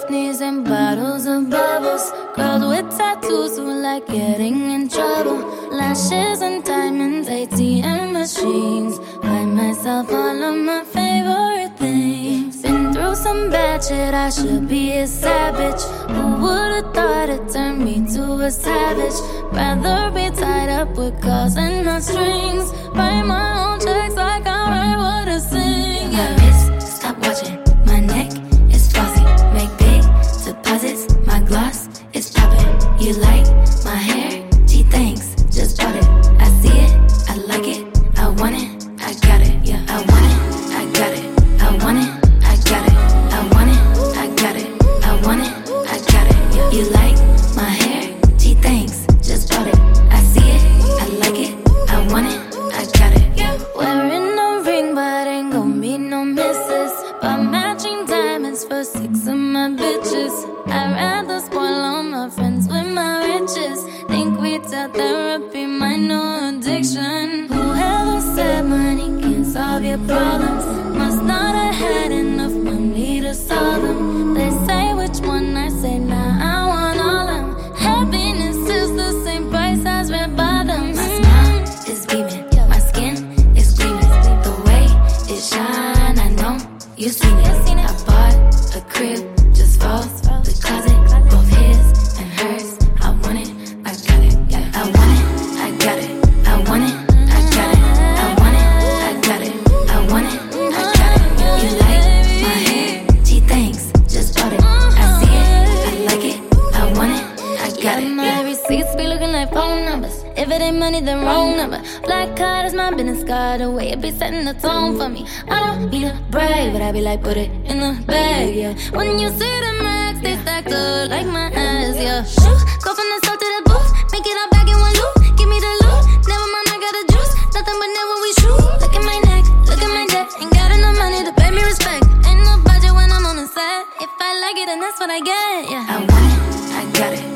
soft knees and bottles of bubbles. Girls with tattoos who like getting in trouble. Lashes and diamonds, ATM machines. Buy myself all of my favorite things. Been through some bad shit, I should be a savage. Who would've thought it turned me to a savage? Rather be tied up with calls and not strings. Write my own checks like I write what I sing. Yeah. My wrist, stop watching. My neck is flossy. Make big deposits. My gloss is popping. You like my hair? Gee, thanks. Just bought it. I see it. I like it. I want it. I got it. Yeah, I want it. I got it. I want it. I got it. I want it. I got it. I want it. I got it. Yeah. You like my hair? Gee, thanks. Just bought it. I see it. I like it. I want it. I got it. Yeah. Wearing a ring, but ain't gon' be no misses. But matching diamonds for 6 of my bitches. I'd rather spoil all my friends with my riches. Think without therapy, my new addiction. Whoever said money can't solve your problems must not have had enough money to solve them. They say which one, I say nah, I want all them. Happiness is the same price as red bottoms. My smile is beaming. My skin is gleaming. The way it shine, I know you seen it. I bought a crib just for the closet, both his and hers. I want it, I got it. Yeah, I want it, I got it. I want it, I got it. I want it, I got it. I want it, I got it. You like my hair? Gee, thanks. Just bought it. I see it, I like it. I want it, I got it. My receipts be looking like phone numbers. If it ain't money, then wrong number. Black card is my business card. The way it be setting the tone for me. I don't be the brave, but I be like, put it in the bag, yeah. When you see the max, they stacked up like my ass, yeah. Shoot, go from the start to the booth. Make it all back in one loop. Give me the loot. Never mind, I got the juice. Nothing but never we shoot. Look at my neck, look at my debt. Ain't got enough money to pay me respect. Ain't no budget when I'm on the set. If I like it, then that's what I get, yeah. I want it, I got it.